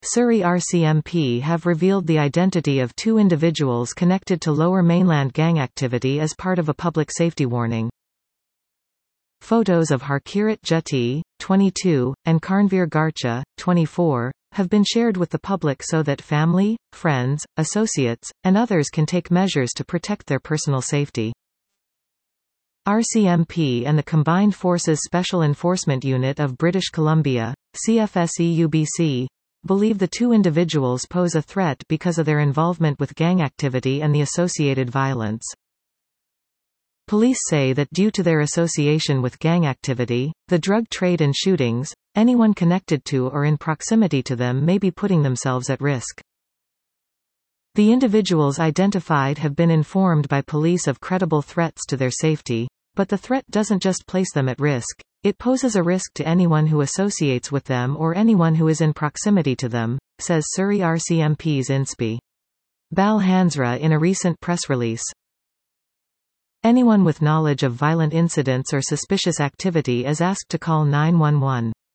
Surrey RCMP have revealed the identity of 2 individuals connected to Lower Mainland gang activity as part of a public safety warning. Photos of Harkirat Jati, 22, and Karnveer Garcha, 24, have been shared with the public so that family, friends, associates, and others can take measures to protect their personal safety. RCMP and the Combined Forces Special Enforcement Unit of British Columbia, CFSEUBC, believe the 2 individuals pose a threat because of their involvement with gang activity and the associated violence. Police say that due to their association with gang activity, the drug trade and shootings, anyone connected to or in proximity to them may be putting themselves at risk. The individuals identified have been informed by police of credible threats to their safety, but the threat doesn't just place them at risk, it poses a risk to anyone who associates with them or anyone who is in proximity to them, says Surrey RCMP's Insp. Bal Hansra in a recent press release. Anyone with knowledge of violent incidents or suspicious activity is asked to call 911.